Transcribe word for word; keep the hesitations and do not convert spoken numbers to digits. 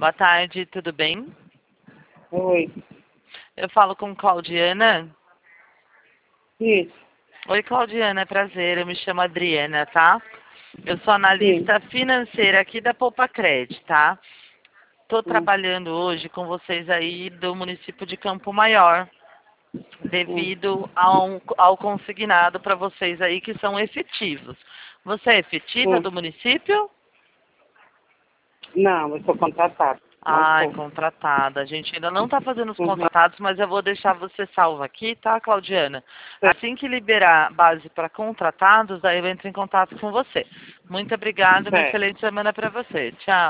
Boa tarde, tudo bem? Oi. Eu falo com Claudiana. Isso. Oi, Claudiana, é prazer. Eu me chamo Adriana, tá? Eu sou analista Sim. financeira aqui da Poupa Cred, tá? Tô Hum, trabalhando hoje com vocês aí do município de Campo Maior, hum. devido ao, ao consignado para vocês aí que são efetivos. Você é efetiva Hum. do município? Não, eu sou contratado. Não Ai, sou. contratada. A gente ainda não está fazendo os Uhum. contratados, mas eu vou deixar você salva aqui, tá, Claudiana? Certo. Assim que liberar base para contratados, daí eu entro em contato com você. Muito obrigada, uma Certo. excelente semana para você. Tchau.